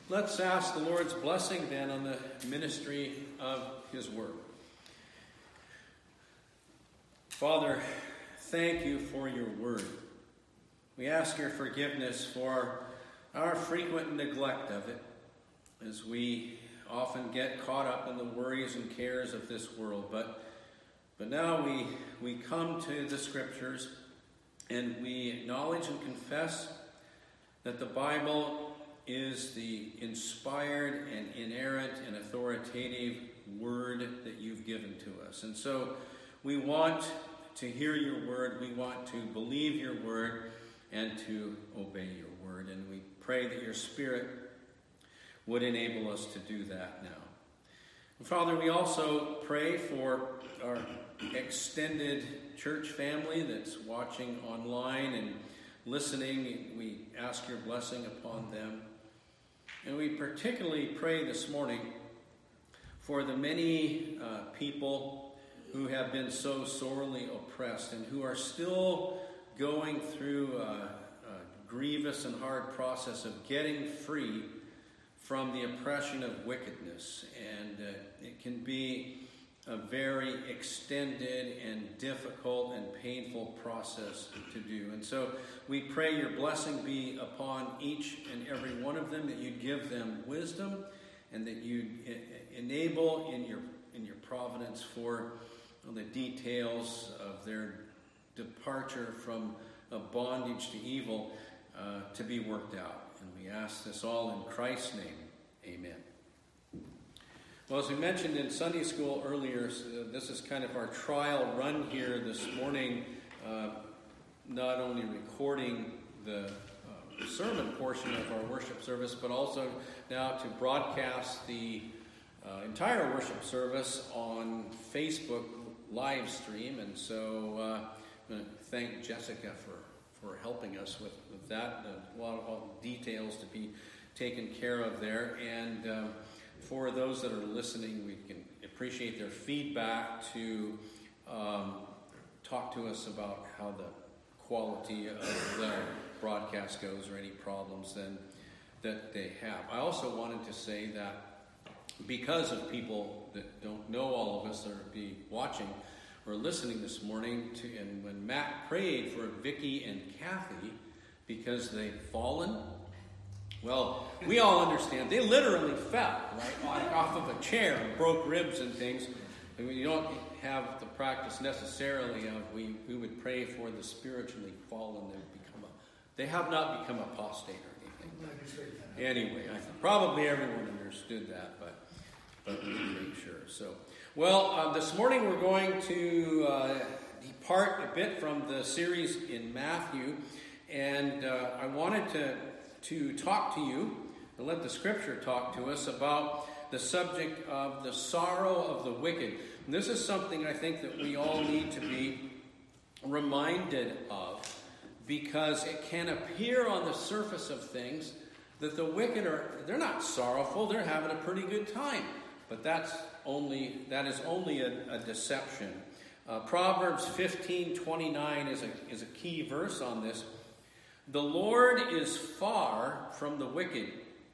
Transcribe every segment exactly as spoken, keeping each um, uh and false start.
Let's ask the Lord's blessing then on the ministry of His Word. Father, thank you for your Word. We ask your forgiveness for our frequent neglect of it, as we often get caught up in the worries and cares of this world. But, but now we, we come to the Scriptures and we acknowledge and confess that the Bible is the inspired and inerrant and authoritative word that you've given to us. And so we want to hear your word, we want to believe your word, and to obey your word. And we pray that your Spirit would enable us to do that now. And Father, we also pray for our extended church family that's watching online and listening. We ask your blessing upon them. And we particularly pray this morning for the many uh, people who have been so sorely oppressed and who are still going through a, a grievous and hard process of getting free from the oppression of wickedness. And uh, it can be a very extended and difficult and painful process to do. And so we pray your blessing be upon each and every one of them, that you'd give them wisdom and that you'd enable in your in your providence for the details of their departure from a bondage to evil uh, to be worked out. And we ask this all in Christ's name. Amen. Well, as we mentioned in Sunday school earlier, this is kind of our trial run here this morning, uh, not only recording the uh, sermon portion of our worship service, but also now to broadcast the uh, entire worship service on Facebook live stream. And so uh, I'm going to thank Jessica for, for helping us with, with that. A lot of details to be taken care of there. And uh, for those that are listening, we can appreciate their feedback to um, talk to us about how the quality of the broadcast goes or any problems then that they have. I also wanted to say that because of people that don't know all of us that are be watching or listening this morning, to, and when Matt prayed for Vicky and Kathy because they'd fallen, well, we all understand. They literally fell, right, off of a chair and broke ribs and things. And we don't have the practice necessarily of we, we would pray for the spiritually fallen. They become a, they have not become apostate or anything. Anyway, I think probably everyone understood that, but but we need to make sure. So, well, uh, this morning we're going to uh, depart a bit from the series in Matthew, and uh, I wanted to. to talk to you and let the Scripture talk to us about the subject of the sorrow of the wicked. And this is something I think that we all need to be reminded of, because it can appear on the surface of things that the wicked are, they're not sorrowful, they're having a pretty good time. But that's only that is only a, a deception. Uh, Proverbs fifteen twenty-nine is a is a key verse on this. The Lord is far from the wicked,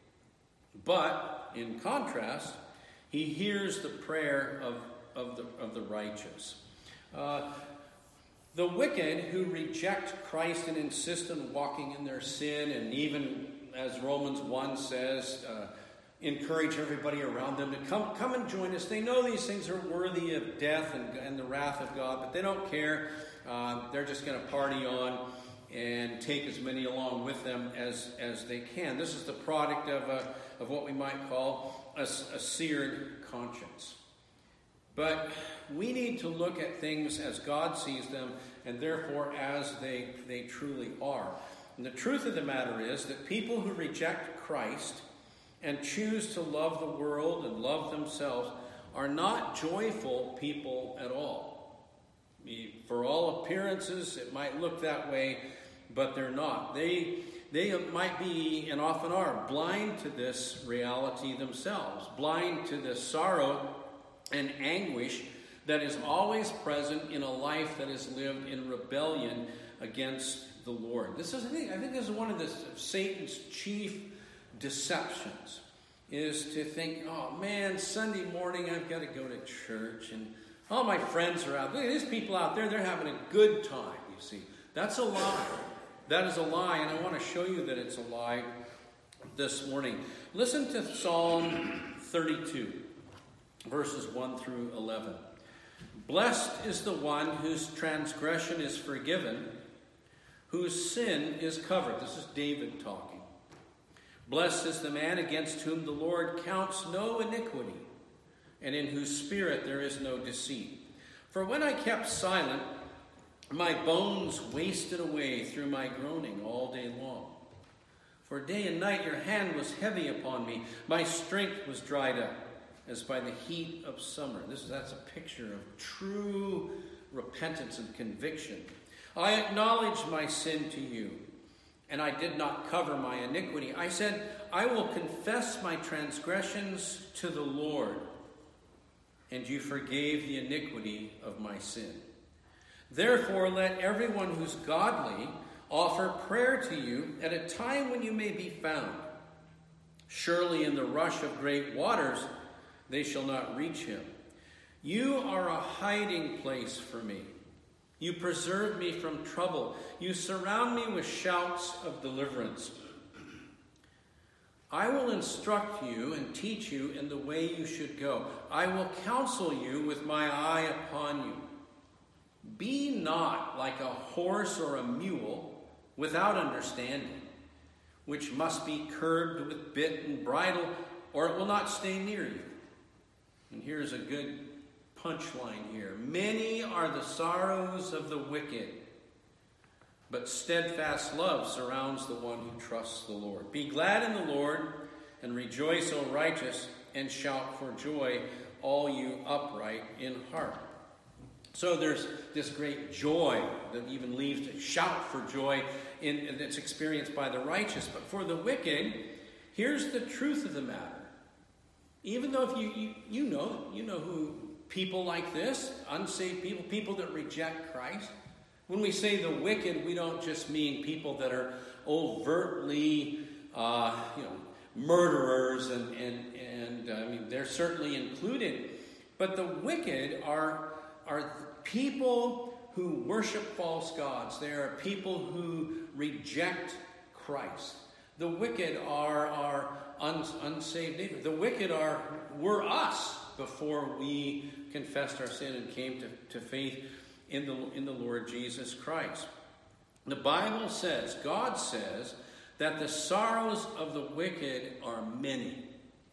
but in contrast, he hears the prayer of, of, the, of the righteous. Uh, the wicked who reject Christ and insist on walking in their sin, and even, as Romans one says, uh, encourage everybody around them to come, come and join us. They know these things are worthy of death and, and the wrath of God, but they don't care. Uh, they're just going to party on and take as many along with them as, as they can. This is the product of a, of what we might call a, a seared conscience. But we need to look at things as God sees them, and therefore as they, they truly are. And the truth of the matter is that people who reject Christ and choose to love the world and love themselves are not joyful people at all. I mean, for all appearances, it might look that way, but they're not. They they might be, and often are, blind to this reality themselves, blind to the sorrow and anguish that is always present in a life that is lived in rebellion against the Lord. This is, I think, I think this is one of the, Satan's chief deceptions is to think, oh man, Sunday morning I've got to go to church and all my friends are out. There's people out there, they're having a good time, you see. That's a lie. That is a lie, and I want to show you that it's a lie this morning. Listen to Psalm thirty-two, verses one through eleven. Blessed is the one whose transgression is forgiven, whose sin is covered. This is David talking. Blessed is the man against whom the Lord counts no iniquity, and in whose spirit there is no deceit. For when I kept silent, my bones wasted away through my groaning all day long. For day and night your hand was heavy upon me. My strength was dried up as by the heat of summer. This, that's a picture of true repentance and conviction. I acknowledged my sin to you, and I did not cover my iniquity. I said, I will confess my transgressions to the Lord, and you forgave the iniquity of my sin. Therefore, let everyone who's godly offer prayer to you at a time when you may be found. Surely in the rush of great waters they shall not reach him. You are a hiding place for me. You preserve me from trouble. You surround me with shouts of deliverance. I will instruct you and teach you in the way you should go. I will counsel you with my eye upon you. Be not like a horse or a mule without understanding, which must be curbed with bit and bridle, or it will not stay near you. And here's a good punchline here. Many are the sorrows of the wicked, but steadfast love surrounds the one who trusts the Lord. Be glad in the Lord and rejoice, O righteous, and shout for joy, all you upright in heart. So there's this great joy that even leads to shout for joy in that's experienced by the righteous. But for the wicked, here's the truth of the matter. Even though if you, you, you know, you know who people like this, unsaved people, people that reject Christ. When we say the wicked, we don't just mean people that are overtly, uh, you know, murderers, and, and, and uh, I mean, they're certainly included. But the wicked are are people who worship false gods. They are people who reject Christ. The wicked are our un, unsaved neighbors. The wicked are were us before we confessed our sin and came to, to faith in the in the Lord Jesus Christ. The Bible says, God says, that the sorrows of the wicked are many.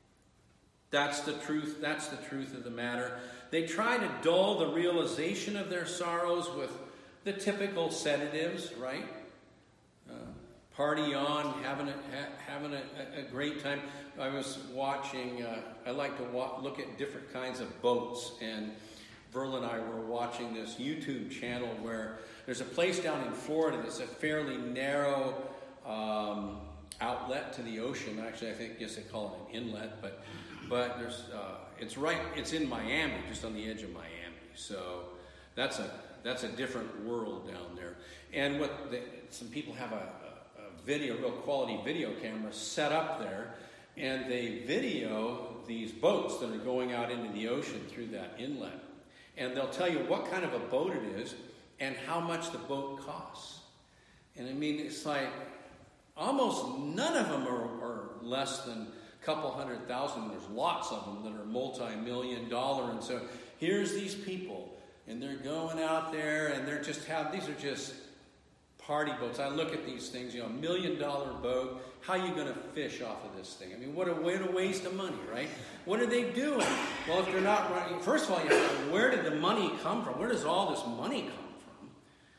That's the truth. That's the truth of the matter. They try to dull the realization of their sorrows with the typical sedatives, right? Uh, party on, having a ha- having a, a great time. I was watching. Uh, I like to wa- look at different kinds of boats, and Verl and I were watching this YouTube channel where there's a place down in Florida that's a fairly narrow um, outlet to the ocean. Actually, I think I guess they call it an inlet, but. But there's, uh, it's right. It's in Miami, just on the edge of Miami. So that's a that's a different world down there. And what the, some people have a, a, a video, real quality video camera set up there, and they video these boats that are going out into the ocean through that inlet. And they'll tell you what kind of a boat it is and how much the boat costs. And I mean, it's like almost none of them are, are less than couple hundred thousand. There's lots of them that are multi-million dollar. And so here's these people, and they're going out there, and they're just have these are just party boats. I look at these things, you know, a million dollar boat. How are you going to fish off of this thing? I mean, what a way to waste of money, right? What are they doing? Well, if they're not running, first of all, you have to, where did the money come from? Where does all this money come from?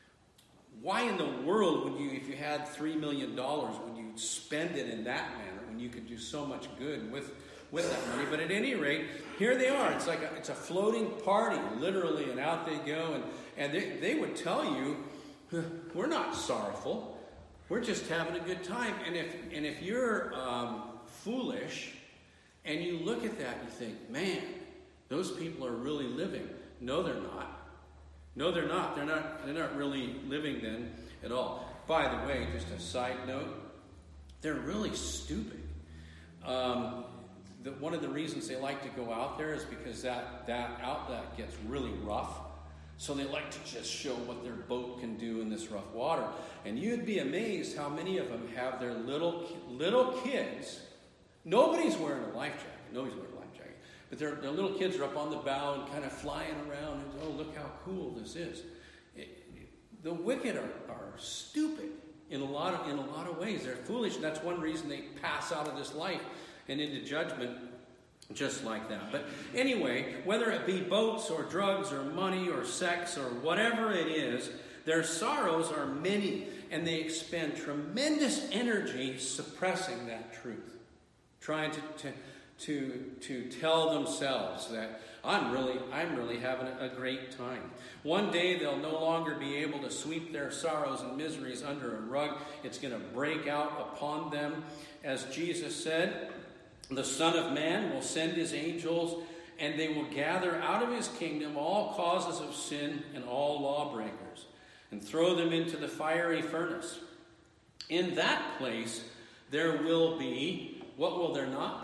Why in the world would you, if you had three million dollars, would you spend it in that manner? You could do so much good with, with that money. But at any rate, here they are. It's like a, it's a floating party, literally, and out they go. And, and they, they would tell you, we're not sorrowful. We're just having a good time. And if and if you're um, foolish and you look at that and you think, man, those people are really living. No, they're not. No, they're not. They're not. They're not really living then at all. By the way, just a side note, they're really stupid. Um, the, one of the reasons they like to go out there is because that, that outlet gets really rough. So they like to just show what their boat can do in this rough water. And you'd be amazed how many of them have their little little kids. Nobody's wearing a life jacket. Nobody's wearing a life jacket. But their, their little kids are up on the bow and kind of flying around. And, oh, look how cool this is. It, it, the wicked are, are stupid in a lot of in a lot of ways. They're foolish. And that's one reason they pass out of this life and into judgment just like that. But anyway, whether it be boats or drugs or money or sex or whatever it is, their sorrows are many, and they expend tremendous energy suppressing that truth, trying to to to, to tell themselves that I'm really I'm really having a great time. One day they'll no longer be able to sweep their sorrows and miseries under a rug. It's going to break out upon them, as Jesus said. The Son of Man will send his angels, and they will gather out of his kingdom all causes of sin and all lawbreakers, and throw them into the fiery furnace. In that place there will be, what will there not be?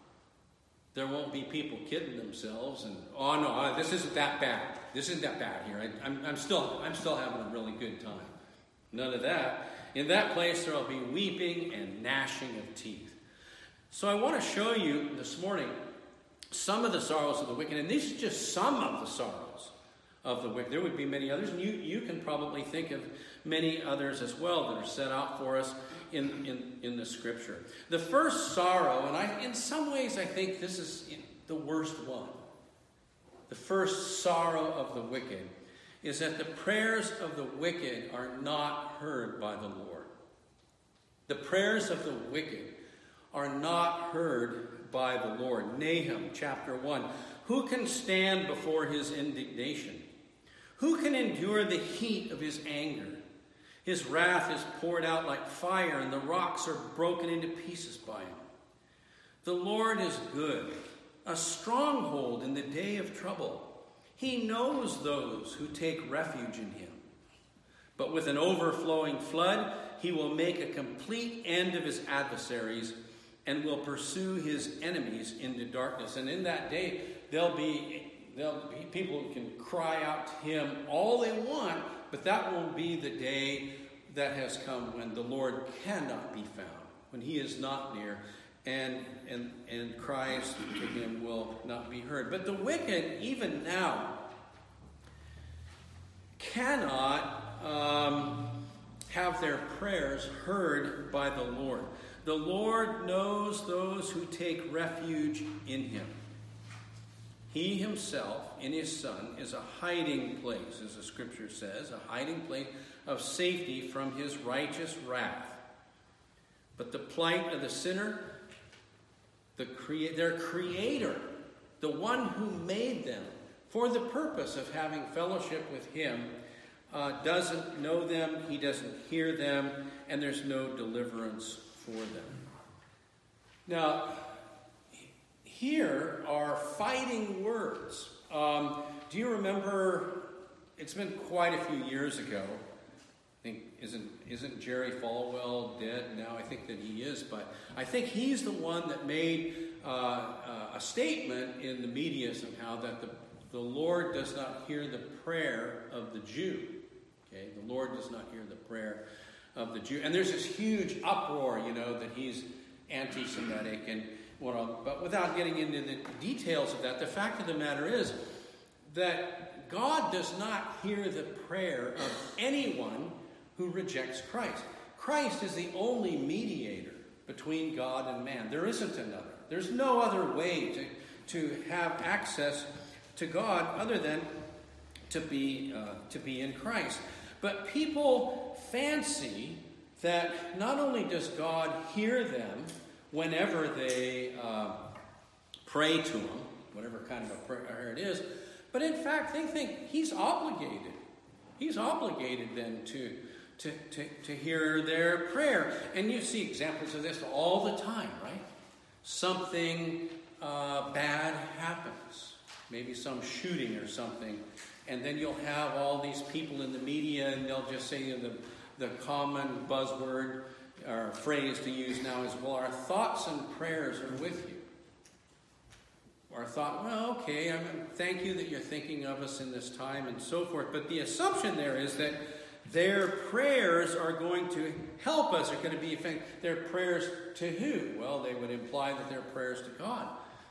There won't be people kidding themselves and, oh no, this isn't that bad. This isn't that bad here. I, I'm, I'm still, I'm still having a really good time. None of that. In that place there will be weeping and gnashing of teeth. So I want to show you this morning some of the sorrows of the wicked, and these are just some of the sorrows of the wicked. There would be many others, and you, you can probably think of many others as well that are set out for us in, in, in the Scripture. The first sorrow, and I, in some ways I think this is the worst one. The first sorrow of the wicked is that the prayers of the wicked are not heard by the Lord. The prayers of the wicked are not heard by the Lord. Nahum chapter one. Who can stand before his indignation? Who can endure the heat of his anger? His wrath is poured out like fire, and the rocks are broken into pieces by him. The Lord is good, a stronghold in the day of trouble. He knows those who take refuge in him. But with an overflowing flood, he will make a complete end of his adversaries and will pursue his enemies into darkness. And in that day, there'll be, there'll be people who can cry out to him all they want, but that won't be the day that has come when the Lord cannot be found, when he is not near, and, and, and cries to him will not be heard. But the wicked, even now, cannot um, have their prayers heard by the Lord. The Lord knows those who take refuge in him. He himself, in his Son, is a hiding place, as the Scripture says, a hiding place of safety from his righteous wrath. But the plight of the sinner, the crea- their Creator, the one who made them for the purpose of having fellowship with him, uh, doesn't know them, he doesn't hear them, and there's no deliverance for them. Now, here are fighting words. Um, do you remember, it's been quite a few years ago, I think, isn't, isn't Jerry Falwell dead now? I think that he is, but I think he's the one that made uh, uh, a statement in the media somehow that the, the Lord does not hear the prayer of the Jew. Okay, the Lord does not hear the prayer of the Jew. And there's this huge uproar, you know, that he's anti-Semitic and what all, but without getting into the details of that, the fact of the matter is that God does not hear the prayer of anyone who rejects Christ. Christ is the only mediator between God and man. There isn't another. There's no other way to, to have access to God other than to be uh, to be in Christ. But people fancy that not only does God hear them whenever they uh, pray to him, whatever kind of a prayer it is, but in fact they think he's obligated. He's obligated then to, to, to, to hear their prayer. And you see examples of this all the time, right? Something uh, bad happens, maybe some shooting or something, and then you'll have all these people in the media and they'll just say the, the common buzzword, our phrase to use now is, well, our thoughts and prayers are with you. Our thought, well, okay, I mean, thank you that you're thinking of us in this time and so forth. But the assumption there is that their prayers are going to help us, are going to be effective. Their prayers to who? Well, they would imply that they're prayers to God.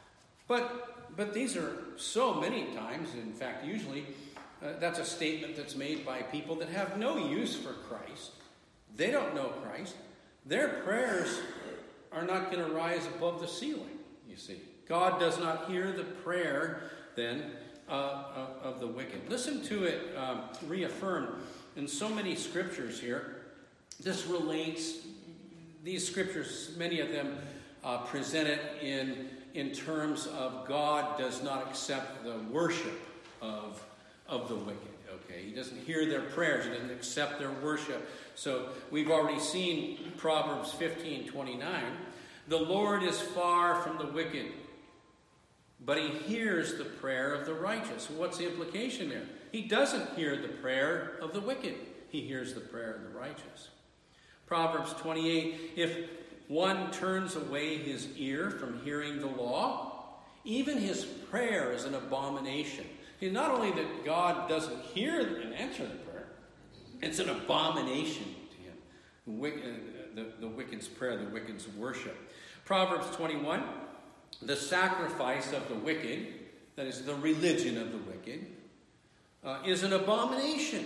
But, but these are so many times, in fact, usually, uh, that's a statement that's made by people that have no use for Christ. They don't know Christ. Their prayers are not going to rise above the ceiling, you see. God does not hear the prayer, then, uh, of, of the wicked. Listen to it um, reaffirmed in so many scriptures here. This relates, these scriptures, many of them uh, present it in, in terms of God does not accept the worship of, of the wicked. Okay, he doesn't hear their prayers. He doesn't accept their worship. So we've already seen Proverbs fifteen twenty-nine. The Lord is far from the wicked, but he hears the prayer of the righteous. What's the implication there? He doesn't hear the prayer of the wicked. He hears the prayer of the righteous. Proverbs twenty-eight, if one turns away his ear from hearing the law, even his prayer is an abomination. See, not only that God doesn't hear and answer the prayer, it's an abomination to him. The, wicked, the, the wicked's prayer, the wicked's worship. Proverbs twenty-one, the sacrifice of the wicked, that is the religion of the wicked, uh, is an abomination.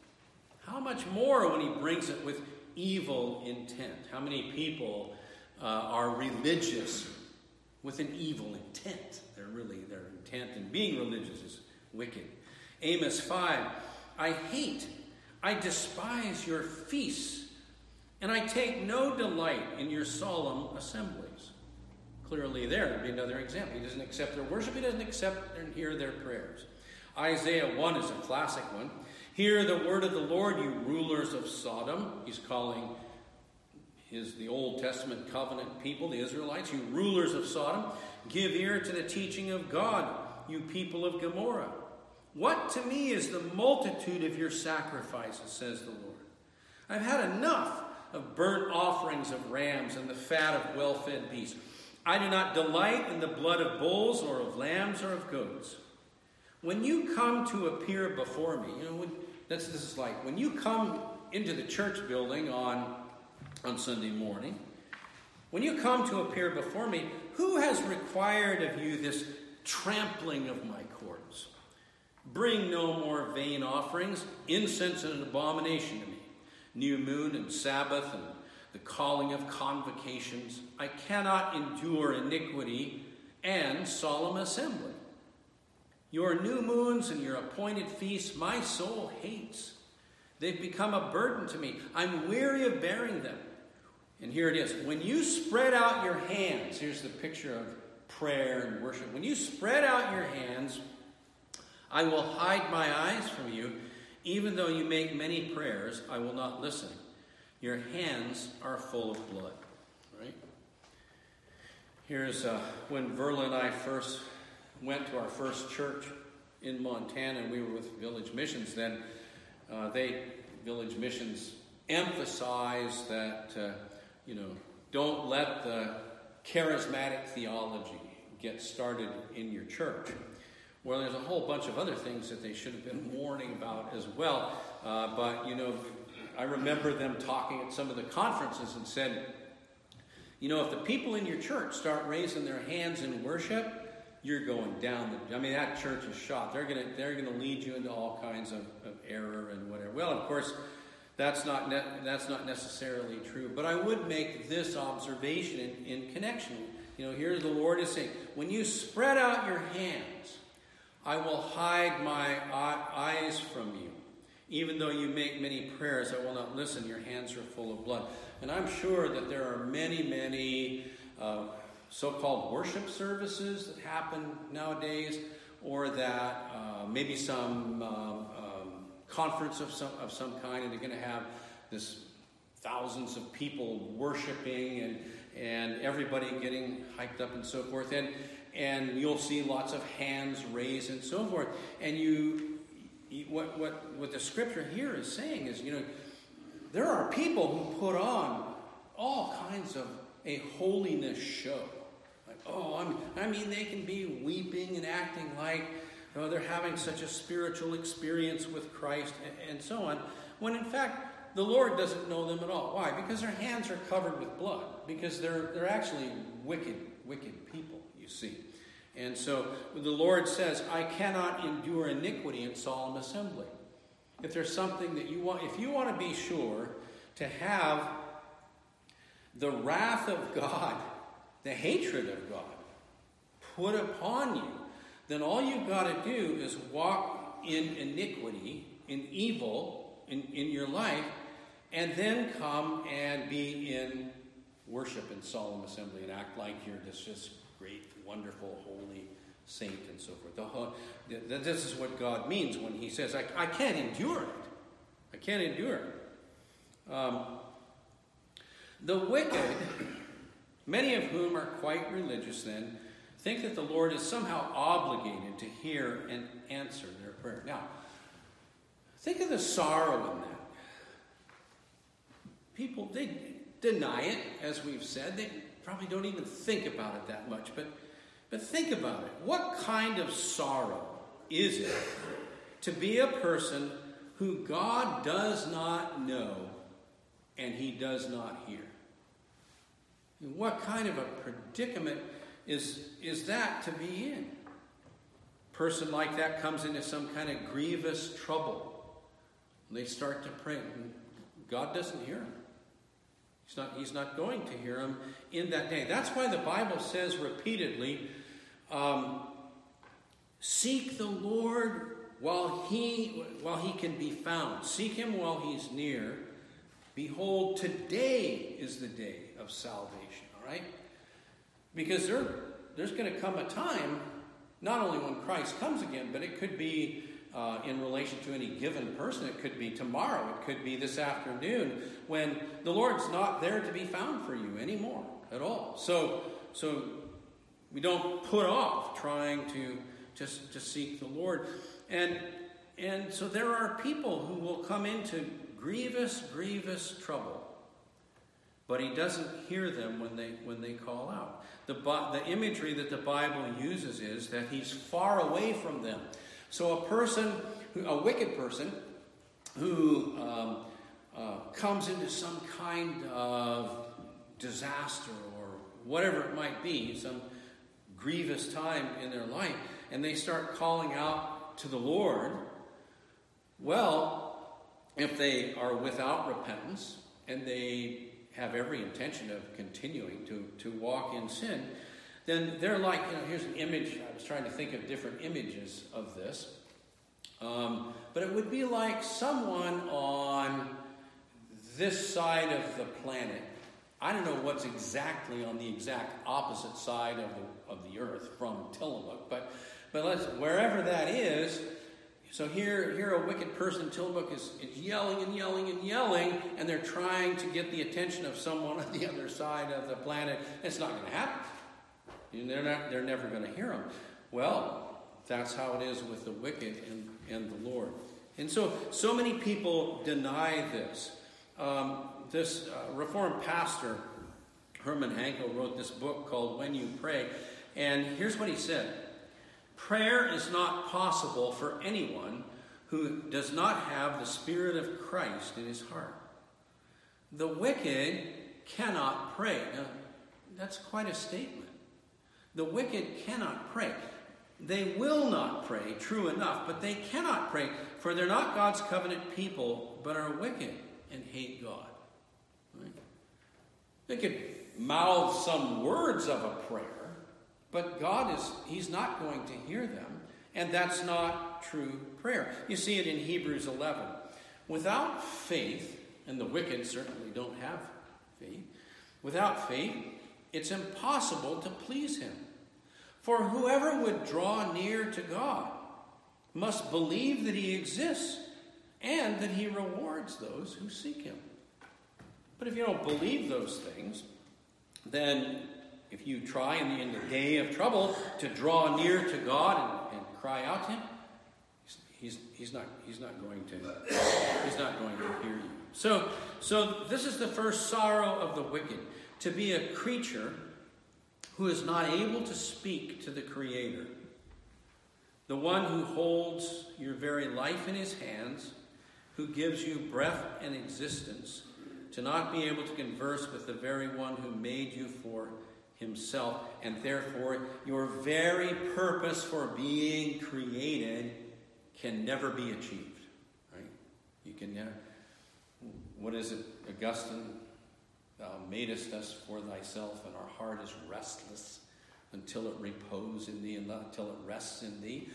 How much more when he brings it with evil intent? How many people uh, are religious with an evil intent? They're really, their intent in being religious is wicked. Amos five, I hate, I despise your feasts, and I take no delight in your solemn assemblies. Clearly there would be another example. He doesn't accept their worship. He doesn't accept and hear their prayers. Isaiah one is a classic one. Hear the word of the Lord, you rulers of Sodom. He's calling his the Old Testament covenant people, the Israelites, you rulers of Sodom. Give ear to the teaching of God, you people of Gomorrah. What to me is the multitude of your sacrifices, says the Lord. I've had enough of burnt offerings of rams and the fat of well-fed beasts. I do not delight in the blood of bulls or of lambs or of goats. When you come to appear before me, you know, when, that's, this is like when you come into the church building on, on Sunday morning, when you come to appear before me, who has required of you this trampling of my courts? Bring no more vain offerings, incense and an abomination to me, new moon and Sabbath and the calling of convocations. I cannot endure iniquity and solemn assembly. Your new moons and your appointed feasts my soul hates. They've become a burden to me. I'm weary of bearing them. And here it is. When you spread out your hands, here's the picture of prayer and worship. When you spread out your hands, I will hide my eyes from you. Even though you make many prayers, I will not listen. Your hands are full of blood. Right? Here's uh, when Verla and I first went to our first church in Montana, and we were with Village Missions then. Uh, they, Village Missions, emphasized that, uh, you know, don't let the charismatic theology get started in your church. Well, there's a whole bunch of other things that they should have been warning about as well. Uh, but, you know, I remember them talking at some of the conferences and said, you know, if the people in your church start raising their hands in worship, you're going down the, I mean, that church is shot. They're going to they're going to lead you into all kinds of, of error and whatever. Well, of course, that's not ne- that's not necessarily true. But I would make this observation in, in connection. You know, here the Lord is saying, when you spread out your hands, I will hide my eyes from you. Even though you make many prayers, I will not listen. Your hands are full of blood. And I'm sure that there are many, many uh, so-called worship services that happen nowadays, or that uh, maybe some um, um, conference of some of some kind, and they're going to have this thousands of people worshiping and and everybody getting hyped up and so forth, and and you'll see lots of hands raised and so forth, and you, you what what what the scripture here is saying is, you know, there are people who put on of a holiness show. Like, oh, I'm, I mean, they can be weeping and acting like, you know, they're having such a spiritual experience with Christ and, and so on, when in fact, the Lord doesn't know them at all. Why? Because their hands are covered with blood. Because they're, they're actually wicked, wicked people, you see. And so the Lord says, I cannot endure iniquity in solemn assembly. If there's something that you want, if you want to be sure to have the wrath of God, the hatred of God, put upon you, then all you've got to do is walk in iniquity, in evil, in, in your life, and then come and be in worship in solemn assembly and act like you're this just great, wonderful, holy saint and so forth. The whole, this is what God means when he says, I, I can't endure it. I can't endure it. Um, the wicked, many of whom are quite religious then, think that the Lord is somehow obligated to hear and answer their prayer. Now, think of the sorrow in that. People, they deny it, as we've said. They probably don't even think about it that much. But, but think about it. What kind of sorrow is it to be a person who God does not know and he does not hear? And what kind of a predicament is, is that to be in? A person like that comes into some kind of grievous trouble. They start to pray. And God doesn't hear them. He's not, he's not going to hear them in that day. That's why the Bible says repeatedly, um, seek the Lord while he, while he can be found. Seek him while he's near. Behold, today is the day of salvation. All right? Because there, there's going to come a time, not only when Christ comes again, but it could be Uh, in relation to any given person. It could be tomorrow. It could be this afternoon when the Lord's not there to be found for you anymore at all. So, so we don't put off trying to just to seek the Lord. And, and so there are people who will come into grievous, grievous trouble. But he doesn't hear them when they when they call out. The, the imagery that the Bible uses is that he's far away from them. So a person, a wicked person, who um, uh, comes into some kind of disaster or whatever it might be, some grievous time in their life, and they start calling out to the Lord, well, if they are without repentance and they have every intention of continuing to, to walk in sin, then they're like, you know, here's an image. I was trying to think of different images of this. Um, but it would be like someone on this side of the planet. I don't know what's exactly on the exact opposite side of the, of the earth from Tillamook. But, but let's, wherever that is, so here, here a wicked person in Tillamook is, is yelling and yelling and yelling, and they're trying to get the attention of someone on the other side of the planet. It's not going to happen. They're not, they're never going to hear them. Well, that's how it is with the wicked and, and the Lord. And so, so many people deny this. Um, this uh, Reformed pastor, Herman Hankel, wrote this book called When You Pray. And here's what he said. Prayer is not possible for anyone who does not have the Spirit of Christ in his heart. The wicked cannot pray. Now, that's quite a statement. The wicked cannot pray. They will not pray, true enough, but they cannot pray, for they're not God's covenant people, but are wicked and hate God. Right? They could mouth some words of a prayer, but God is, he's not going to hear them, and that's not true prayer. You see it in Hebrews eleven. Without faith, and the wicked certainly don't have faith, without faith, it's impossible to please him. For whoever would draw near to God must believe that he exists and that he rewards those who seek him. But if you don't believe those things, then if you try in the, in the day of trouble to draw near to God and, and cry out to him, he's, he's, he's, not, he's, not going to, he's not going to hear you. So, so this is the first sorrow of the wicked, to be a creature who is not able to speak to the Creator, the one who holds your very life in his hands, who gives you breath and existence, to not be able to converse with the very one who made you for himself, and therefore your very purpose for being created can never be achieved. Right? You can never. What is it? Augustine, thou madest us for thyself, and our heart is restless until it repose in thee, and until it rests in thee.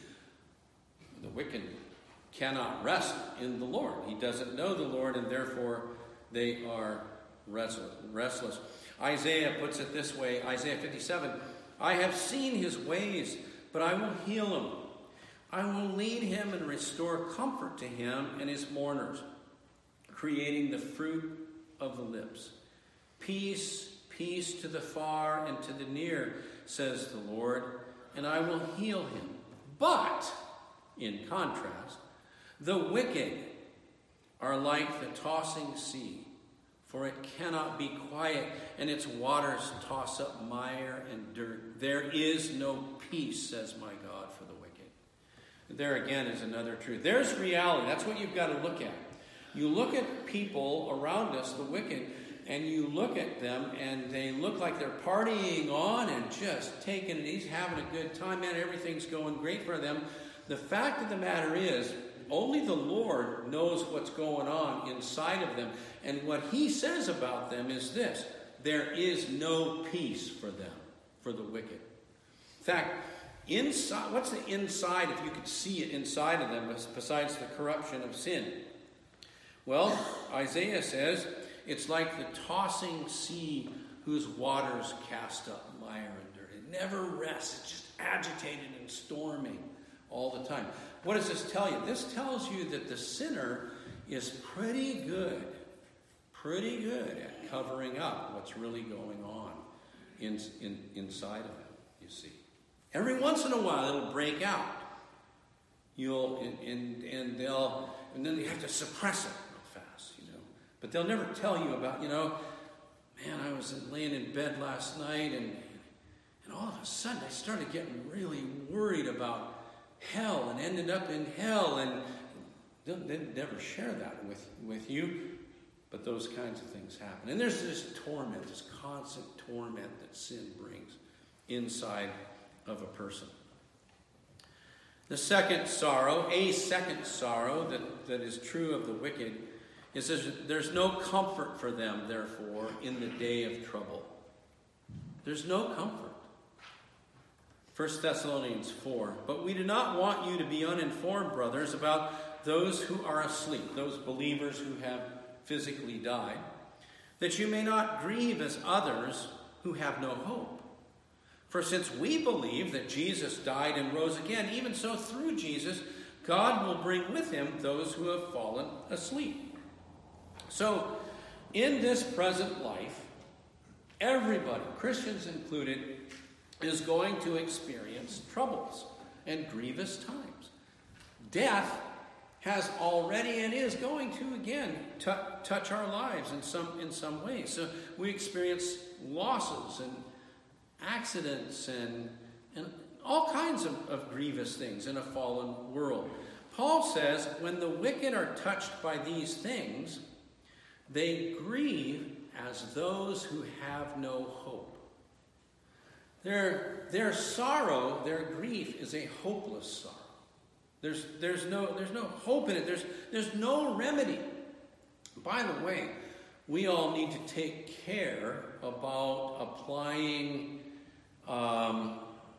The wicked cannot rest in the Lord. He doesn't know the Lord, and therefore they are restless. Isaiah puts it this way, Isaiah fifty-seven, I have seen his ways, but I will heal him. I will lead him and restore comfort to him and his mourners, creating the fruit of the lips. Peace, peace to the far and to the near, says the Lord, and I will heal him. But, in contrast, the wicked are like the tossing sea, for it cannot be quiet, and its waters toss up mire and dirt. There is no peace, says my God, for the wicked. There again is another truth. There's reality. That's what you've got to look at. You look at people around us, the wicked, and you look at them, and they look like they're partying on and just taking it easy, having a good time. Man, everything's going great for them. The fact of the matter is, only the Lord knows what's going on inside of them. And what he says about them is this: there is no peace for them, for the wicked. In fact, inside, what's the inside, if you could see it inside of them, besides the corruption of sin? Well, Isaiah says, it's like the tossing sea whose waters cast up mire and dirt. It never rests. It's just agitated and storming all the time. What does this tell you? This tells you that the sinner is pretty good, pretty good at covering up what's really going on in, in, inside of him, you see. Every once in a while it'll break out. You'll and, and, and they'll and then you have to suppress it real fast, you know. But they'll never tell you about, you know, man, I was laying in bed last night and and all of a sudden I started getting really worried about hell and ended up in hell, and they'll, they'll never share that with, with you, but those kinds of things happen. And there's this torment, this constant torment that sin brings inside of a person. The second sorrow, a second sorrow that, that is true of the wicked, is that there's no comfort for them, therefore, in the day of trouble. There's no comfort. First Thessalonians four, but we do not want you to be uninformed, brothers, about those who are asleep, those believers who have physically died, that you may not grieve as others who have no hope. For since we believe that Jesus died and rose again, even so through Jesus, God will bring with him those who have fallen asleep. So, in this present life, everybody, Christians included, is going to experience troubles and grievous times. Death has already and is going to again t- touch our lives in some in some ways. So we experience losses and accidents and, and all kinds of, of grievous things in a fallen world. Paul says when the wicked are touched by these things, they grieve as those who have no hope. Their, their sorrow, their grief is a hopeless sorrow. There's, there's, no, there's no hope in it. There's, there's no remedy. By the way, we all need to take care about applying um,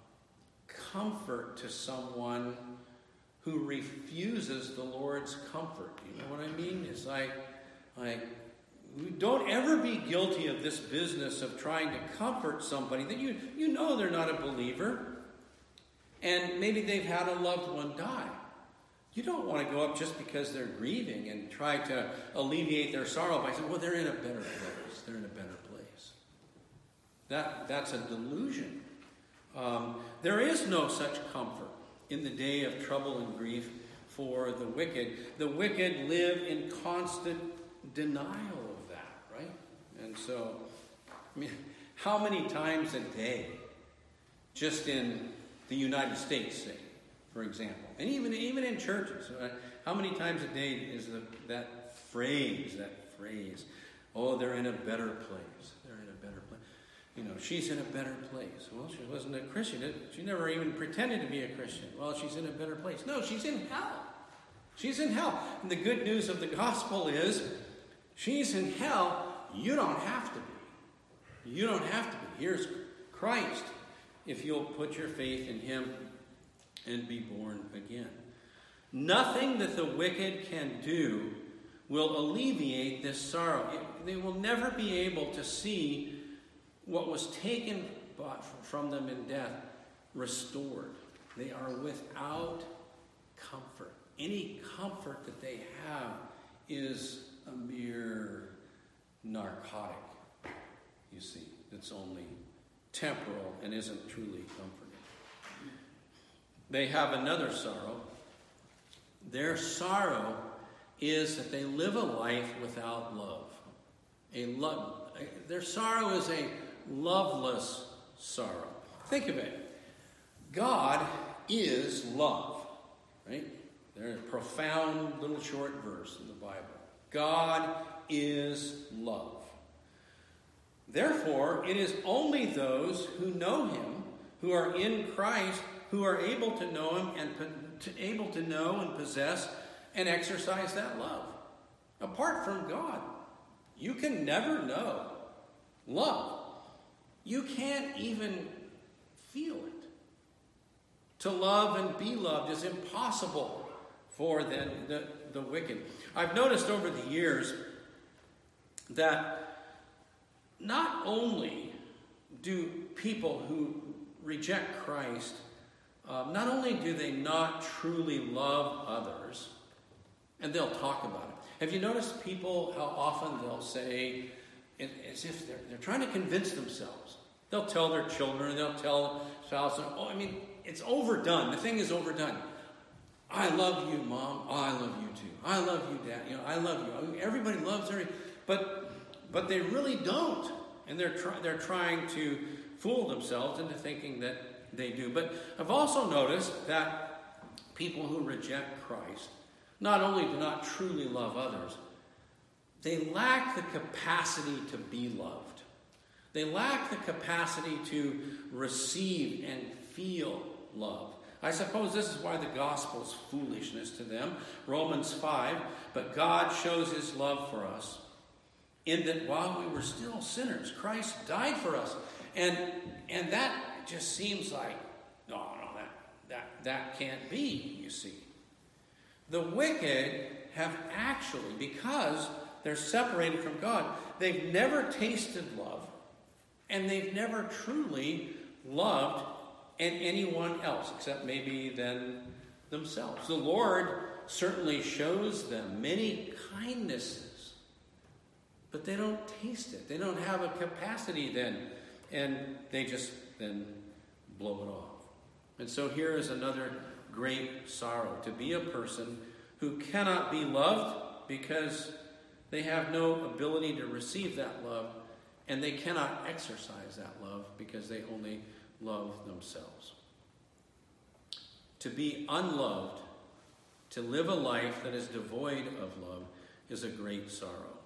comfort to someone who refuses the Lord's comfort. You know what I mean? It's like, like don't ever be guilty of this business of trying to comfort somebody that you, you know they're not a believer, and maybe they've had a loved one die. You don't want to go up just because they're grieving and try to alleviate their sorrow by saying, well, they're in a better place. They're in a better place. That, that's a delusion. Um, there is no such comfort in the day of trouble and grief for the wicked. The wicked live in constant denial of that, right? And so, I mean, how many times a day, just in the United States, say, for example, and even even in churches, uh, how many times a day is the, that phrase, that phrase, oh, they're in a better place. They're in a better place. You know, she's in a better place. Well, she wasn't a Christian. She never even pretended to be a Christian. Well, she's in a better place. No, she's in hell. She's in hell. And the good news of the gospel is, she's in hell. You don't have to be. You don't have to be. Here's Christ, if you'll put your faith in him and be born again. Nothing that the wicked can do will alleviate this sorrow. They will never be able to see what was taken from them in death restored. They are without comfort. Any comfort that they have is a mere narcotic, you see. It's only temporal and isn't truly comforting. They have another sorrow. Their sorrow is that they live a life without love. A love. Their sorrow is a loveless sorrow. Think of it. God is love, right? There's a profound little short verse in the Bible. God is love. Therefore, it is only those who know him, who are in Christ, who are able to know him and to, able to know and possess and exercise that love. Apart from God, you can never know love. You can't even feel it. To love and be loved is impossible for the, the, the wicked. I've noticed over the years that not only do people who reject Christ, uh, not only do they not truly love others, and they'll talk about it. Have you noticed people, how often they'll say, as if they're, they're trying to convince themselves. They'll tell their children, they'll tell spouses, oh, I mean, it's overdone. The thing is overdone. I love you, Mom. Oh, I love you too. I love you, Dad. You know, I love you. I mean, everybody loves everybody. But but they really don't. And they're try, they're trying to fool themselves into thinking that they do. But I've also noticed that people who reject Christ not only do not truly love others, they lack the capacity to be loved. They lack the capacity to receive and feel love. I suppose this is why the gospel's foolishness to them. Romans five, but God shows his love for us in that while we were still sinners, Christ died for us. And and that just seems like, no, no, that, that, that can't be, you see. The wicked have actually, because they're separated from God, they've never tasted love, and they've never truly loved and anyone else, except maybe then themselves. The Lord certainly shows them many kindnesses, but they don't taste it. They don't have a capacity then, and they just then blow it off. And so here is another great sorrow, to be a person who cannot be loved because they have no ability to receive that love, and they cannot exercise that love because they only love themselves. To be unloved, to live a life that is devoid of love, is a great sorrow.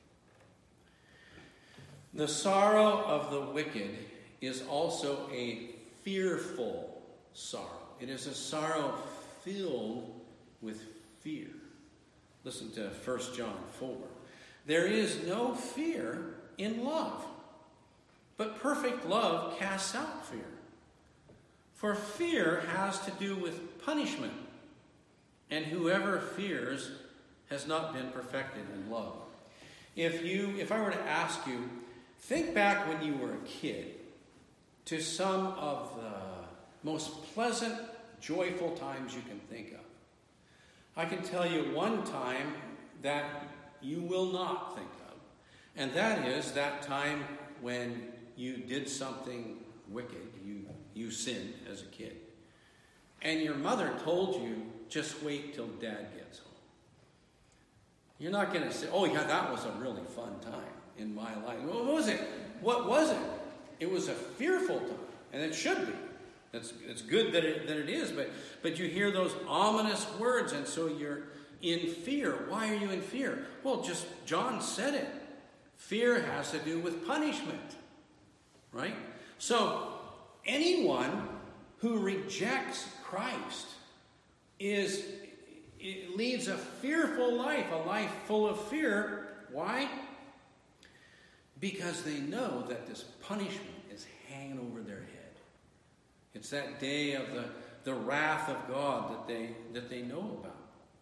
The sorrow of the wicked is also a fearful sorrow. It is a sorrow filled with fear. Listen to First John four. There is no fear in love, but perfect love casts out fear. For fear has to do with punishment, and whoever fears has not been perfected in love. If you, if I were to ask you, think back when you were a kid to some of the most pleasant, joyful times you can think of. I can tell you one time that you will not think of, and that is that time when you did something wicked, you, you sinned as a kid, and your mother told you, just wait till Dad gets home. You're not going to say, oh yeah, that was a really fun time in my life. What was it? What was it? It was a fearful time, and it should be. It's, it's good that it, that it is, but, but you hear those ominous words, and so you're in fear. Why are you in fear? Well, just John said it. Fear has to do with punishment, right? So anyone who rejects Christ is it leads a fearful life, a life full of fear. Why? Because they know that this punishment is hanging over their head. It's that day of the, the wrath of God that they that they know about.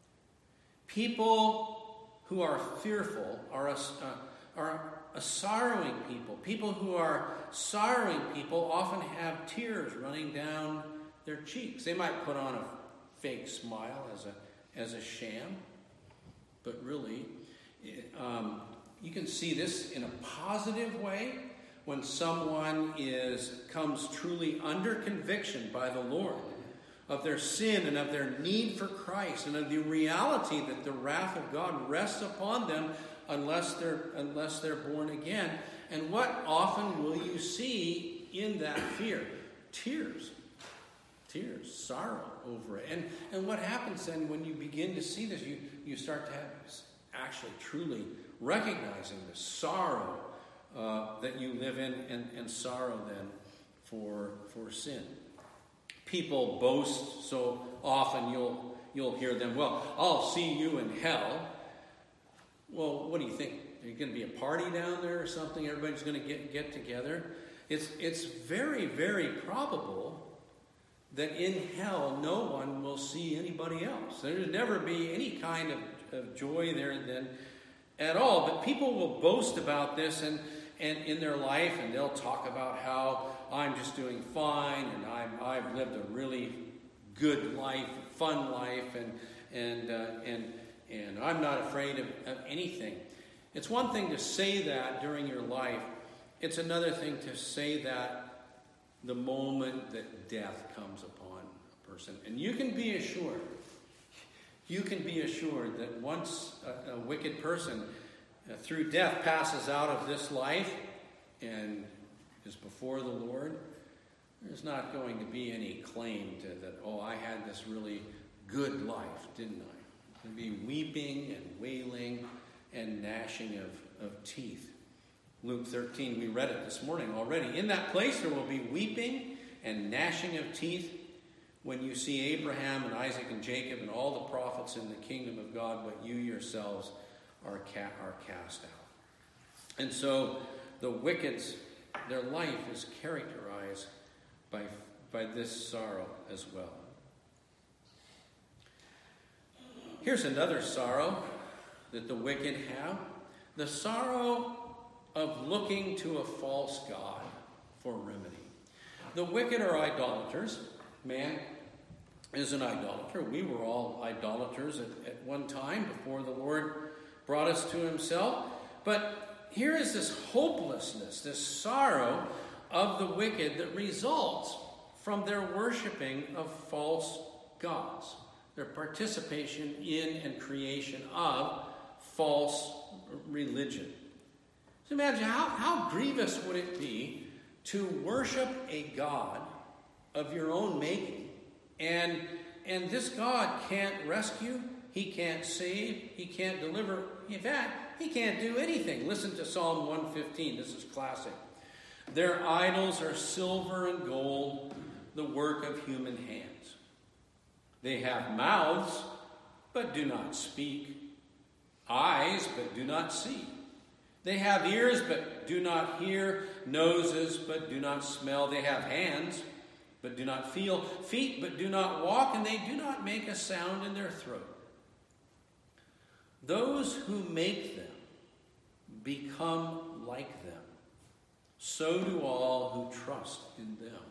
People who are fearful are a, uh, are a sorrowing people. People who are sorrowing people often have tears running down their cheeks. They might put on a fake smile as a as a sham, but really, um, you can see this in a positive way when someone is comes truly under conviction by the Lord of their sin and of their need for Christ and of the reality that the wrath of God rests upon them unless they're unless they're born again. And what often will you see in that fear? Tears. Tears, sorrow over it. And and what happens then when you begin to see this, you, you start to have actually truly recognizing the sorrow uh, that you live in and, and sorrow then for for sin. People boast so often you'll you'll hear them, well, I'll see you in hell. Well, what do you think? Are you going to be a party down there or something? Everybody's going to get, get together? It's it's very, very probable that in hell no one will see anybody else. There'll never be any kind of, of joy there then at all. But people will boast about this and, and in their life, and they'll talk about how I'm just doing fine and I'm, I've lived a really good life, fun life, and and uh, and and I'm not afraid of, of anything. It's one thing to say that during your life. It's another thing to say that the moment that death comes upon a person. And you can be assured, you can be assured that once a, a wicked person uh, through death passes out of this life and is before the Lord, there's not going to be any claim to that, oh, I had this really good life, didn't I? There'll be weeping and wailing and gnashing of, of teeth. Luke thirteen, we read it this morning already. In that place there will be weeping and gnashing of teeth when you see Abraham and Isaac and Jacob and all the prophets in the kingdom of God, but you yourselves are, ca- are cast out. And so the wicked's, their life is characterized by, by this sorrow as well. Here's another sorrow that the wicked have. The sorrow of looking to a false god for remedy. The wicked are idolaters. Man is an idolater. We were all idolaters at, at one time before the Lord brought us to himself. But here is this hopelessness, this sorrow of the wicked that results from their worshiping of false gods, their participation in and creation of false religion. So imagine how, how grievous would it be to worship a god of your own making, and and this God can't rescue, he can't save, he can't deliver. In fact, he can't do anything. Listen to Psalm one fifteen. This is classic. Their idols are silver and gold, the work of human hands. They have mouths, but do not speak, eyes, but do not see. They have ears, but do not hear, noses, but do not smell. They have hands, but do not feel, feet, but do not walk, and they do not make a sound in their throat. Those who make them become like them. So do all who trust in them.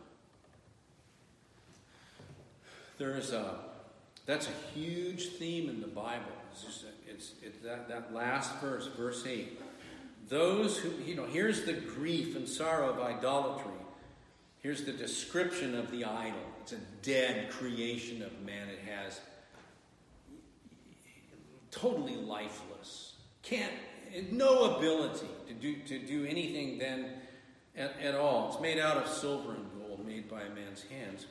There is a, that's a huge theme in the Bible. It's, just, it's, it's that, that last verse, verse eight. Those who, you know, here's the grief and sorrow of idolatry. Here's the description of the idol. It's a dead creation of man. It has totally lifeless, can't, no ability to do to do anything then at, at all. It's made out of silver and gold, made by a man's hands.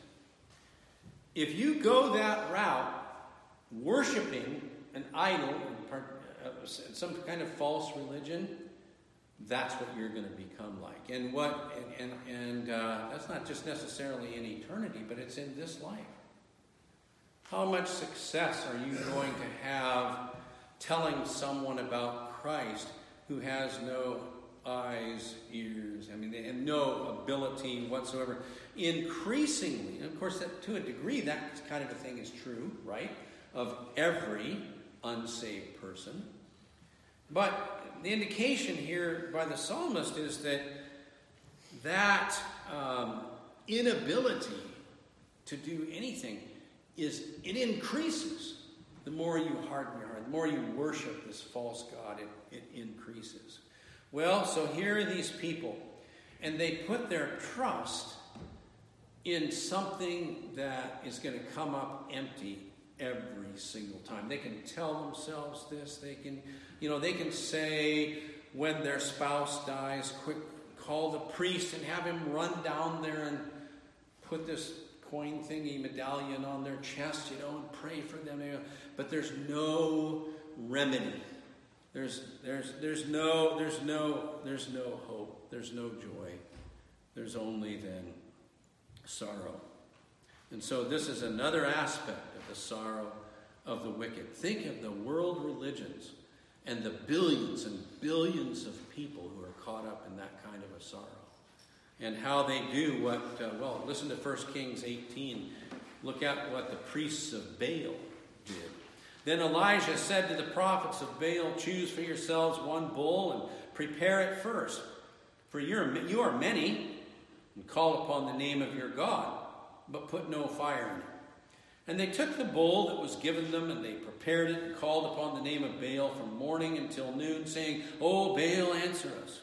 If you go that route, worshiping an idol, some kind of false religion, that's what you're going to become like. And what and and, and uh, that's not just necessarily in eternity, but it's in this life. How much success are you going to have telling someone about Christ who has no eyes, ears, I mean, and no ability whatsoever? Increasingly, and of course, that, to a degree, that kind of a thing is true, right, of every unsaved person. But the indication here by the psalmist is that that um, inability to do anything is, it increases. The more you harden your heart, the more you worship this false god, it, it increases. Well, so here are these people, and they put their trust in something that is going to come up empty every single time. They can tell themselves this. They can, you know, they can say when their spouse dies, quick, call the priest and have him run down there and put this coin thingy medallion on their chest, you know, and pray for them. But there's no remedy. There's there's there's no there's no there's no hope. There's no joy. There's only then sorrow. And so this is another aspect of the sorrow of the wicked. Think of the world religions and the billions and billions of people who are caught up in that kind of a sorrow. And how they do what, uh, well, listen to First Kings eighteen. Look at what the priests of Baal did. Then Elijah said to the prophets of Baal, choose for yourselves one bull and prepare it first. For you're, you are many, and call upon the name of your God, but put no fire in it. And they took the bull that was given them, and they prepared it and called upon the name of Baal from morning until noon, saying, O Baal, answer us.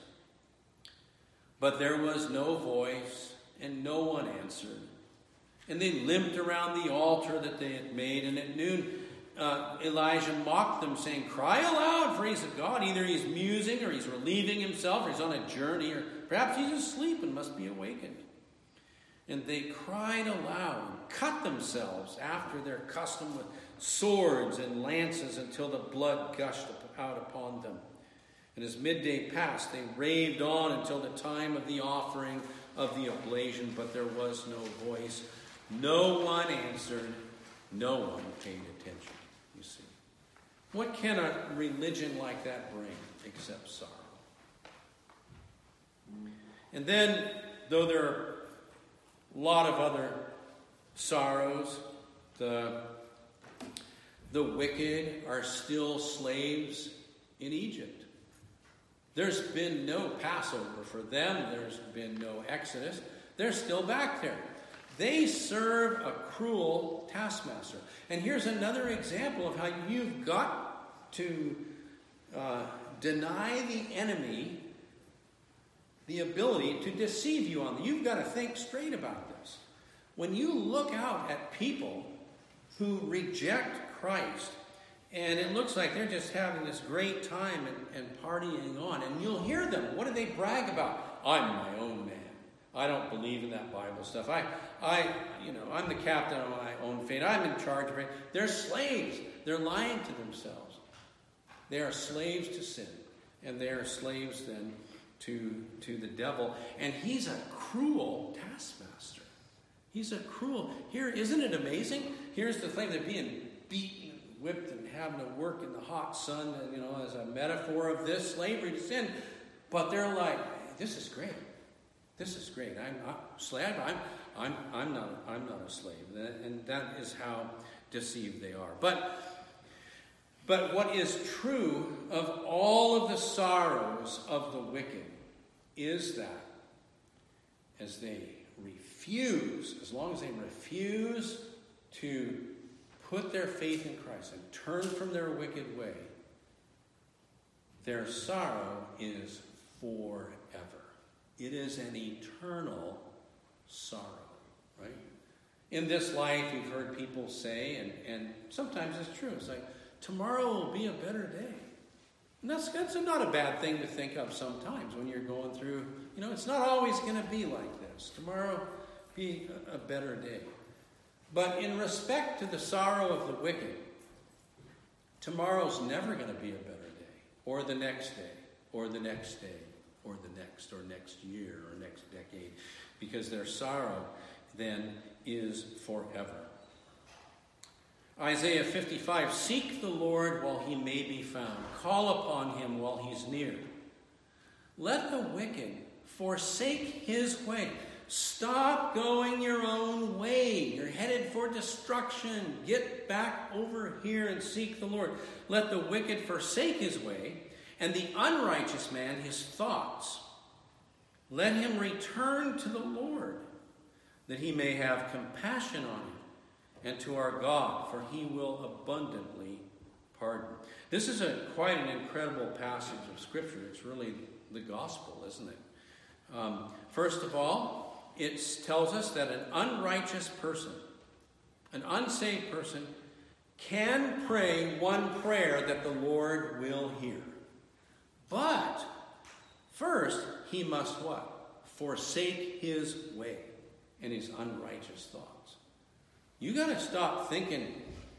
But there was no voice, and no one answered. And they limped around the altar that they had made, and at noon uh, Elijah mocked them, saying, cry aloud, for he's a god. Either he's musing, or he's relieving himself, or he's on a journey, or perhaps he's asleep and must be awakened. And they cried aloud and cut themselves after their custom with swords and lances until the blood gushed out upon them. And as midday passed, they raved on until the time of the offering of the oblation, but there was no voice. No one answered. No one paid attention, you see. What can a religion like that bring except sorrow? And then, though there are a lot of other sorrows, the, the wicked are still slaves in Egypt. There's been no Passover for them. There's been no Exodus. They're still back there. They serve a cruel taskmaster. And here's another example of how you've got to uh, deny the enemy the ability to deceive you on them. You've got to think straight about this. When you look out at people who reject Christ, and it looks like they're just having this great time and, and partying on. And you'll hear them. What do they brag about? I'm my own man. I don't believe in that Bible stuff. I, I, you know, I'm the captain of my own fate. I'm in charge of it. They're slaves. They're lying to themselves. They are slaves to sin. And they are slaves then to, to the devil. And he's a cruel taskmaster. He's a cruel. Here, isn't it amazing? Here's the thing. They're being beaten, whipped, and having to work in the hot sun, you know, as a metaphor of this slavery to sin. But they're like, this is great. This is great. I'm not a slave. I'm, I'm, I'm not. I'm not a slave. And that is how deceived they are. But, but what is true of all of the sorrows of the wicked is that as they refuse, as long as they refuse to put their faith in Christ and turn from their wicked way, their sorrow is forever. It is an eternal sorrow, right? In this life, you've heard people say, and, and sometimes it's true, it's like, tomorrow will be a better day. And that's, that's not a bad thing to think of sometimes when you're going through, you know, it's not always going to be like this. Tomorrow be a, a better day. But in respect to the sorrow of the wicked, tomorrow's never going to be a better day, or the next day, or the next day, or the next, or next year, or next decade, because their sorrow then is forever. Isaiah fifty-five, seek the Lord while he may be found. Call upon him while he's near. Let the wicked forsake his way. Stop going your own way. You're headed for destruction. Get back over here and seek the Lord. Let the wicked forsake his way, and the unrighteous man his thoughts. Let him return to the Lord, that he may have compassion on him, and to our God, for he will abundantly pardon. This is a quite an incredible passage of Scripture. It's really the gospel, isn't it? Um, first of all, it tells us that an unrighteous person, an unsaved person, can pray one prayer that the Lord will hear. But first, he must what? Forsake his way and his unrighteous thoughts. You got to stop thinking,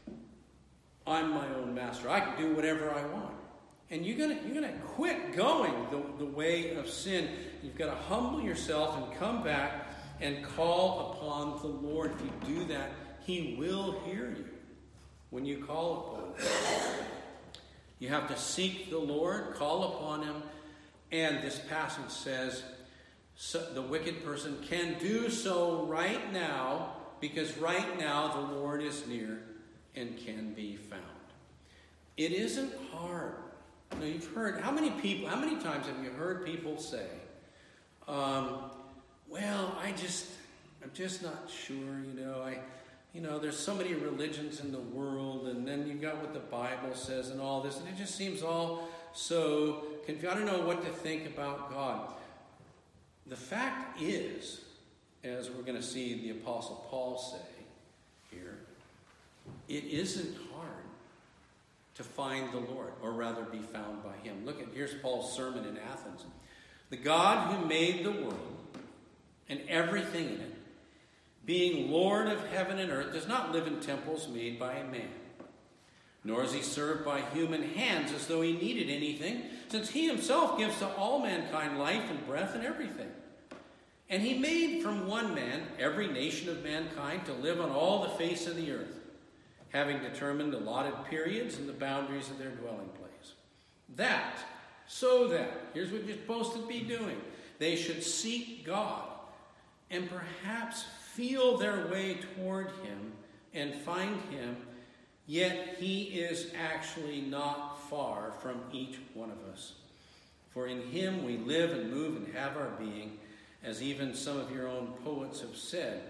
I'm my own master. I can do whatever I want. And you're going you're gonna quit going the, the way of sin. You've got to humble yourself and come back and call upon the Lord. If you do that, he will hear you when you call upon him. You have to seek the Lord, call upon him, and this passage says so the wicked person can do so right now, because right now the Lord is near and can be found. It isn't hard. Now you've heard, how many people, how many times have you heard people say, um, well, I just, I'm just not sure, you know, I, you know, there's so many religions in the world, and then you've got what the Bible says and all this, and it just seems all so confusing. I don't know what to think about God. The fact is, as we're going to see the Apostle Paul say here, it isn't hard to find the Lord, or rather be found by him. Look at, here's Paul's sermon in Athens. The God who made the world and everything in it, being Lord of heaven and earth, does not live in temples made by a man, nor is he served by human hands as though he needed anything, since he himself gives to all mankind life and breath and everything. And he made from one man every nation of mankind to live on all the face of the earth, having determined allotted periods and the boundaries of their dwelling place. That, so that, here's what you're supposed to be doing. They should seek God and perhaps feel their way toward him and find him, yet he is actually not far from each one of us. For in him we live and move and have our being, as even some of your own poets have said,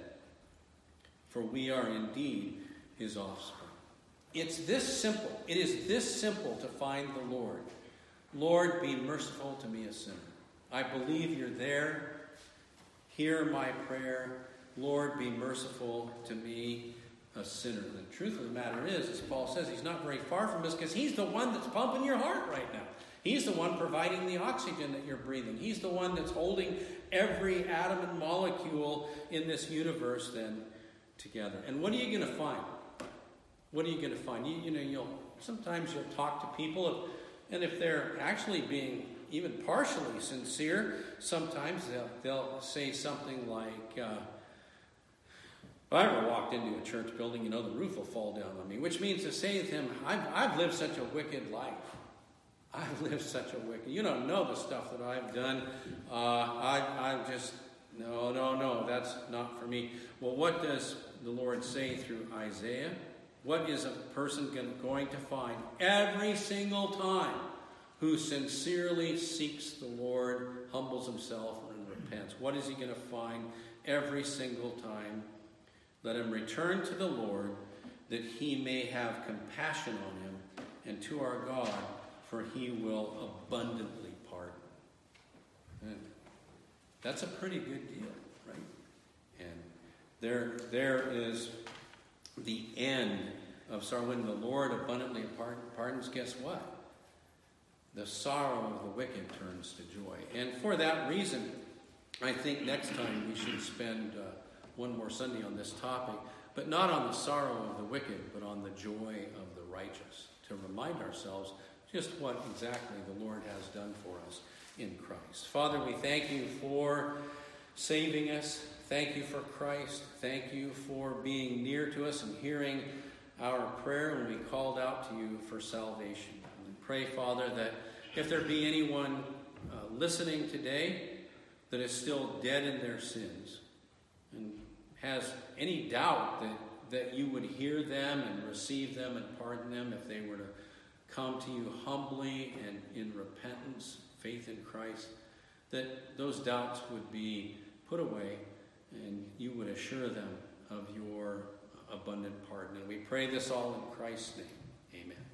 for we are indeed his offspring. It's this simple. It is this simple to find the Lord. Lord, be merciful to me, a sinner. I believe you're there. Hear my prayer. Lord, be merciful to me, a sinner. The truth of the matter is, as Paul says, he's not very far from us, because he's the one that's pumping your heart right now. He's the one providing the oxygen that you're breathing. He's the one that's holding every atom and molecule in this universe then together. And what are you going to find? What are you going to find? You, you know, you'll sometimes you'll talk to people, if, and if they're actually being even partially sincere, sometimes they'll they'll say something like, uh, if I ever walked into a church building, you know, the roof will fall down on me, which means to say to him, I've, I've lived such a wicked life. I've lived such a wicked, you don't know the stuff that I've done. Uh, I, I'm just, no, no, no, that's not for me. Well, what does the Lord say through Isaiah? What is a person going to find every single time who sincerely seeks the Lord, humbles himself, and repents? What is he going to find every single time? Let him return to the Lord, that he may have compassion on him, and to our God, for he will abundantly pardon. And that's a pretty good deal, right? And there, there is the end of sorrow. When the Lord abundantly pardons, guess what? The sorrow of the wicked turns to joy. And for that reason, I think next time we should spend uh, one more Sunday on this topic, but not on the sorrow of the wicked, but on the joy of the righteous, to remind ourselves just what exactly the Lord has done for us in Christ. Father, we thank you for saving us. Thank you for Christ. Thank you for being near to us and hearing our prayer when we called out to you for salvation. We pray, Father, that if there be anyone uh, listening today that is still dead in their sins and has any doubt that, that you would hear them and receive them and pardon them if they were to come to you humbly and in repentance, faith in Christ, that those doubts would be put away and you would assure them of your abundant pardon. And we pray this all in Christ's name. Amen.